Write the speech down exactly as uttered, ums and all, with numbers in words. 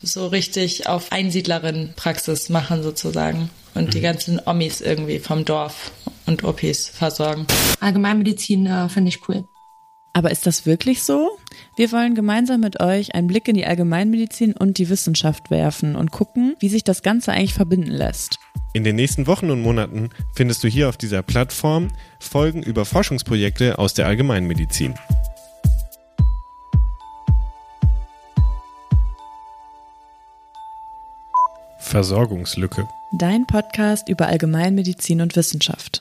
so richtig auf Einsiedlerin-Praxis machen sozusagen und mhm. die ganzen Omis irgendwie vom Dorf und Opis versorgen. Allgemeinmedizin äh, finde ich cool. Aber ist das wirklich so? Wir wollen gemeinsam mit euch einen Blick in die Allgemeinmedizin und die Wissenschaft werfen und gucken, wie sich das Ganze eigentlich verbinden lässt. In den nächsten Wochen und Monaten findest du hier auf dieser Plattform Folgen über Forschungsprojekte aus der Allgemeinmedizin. Versorgungslücke. Dein Podcast über Allgemeinmedizin und Wissenschaft.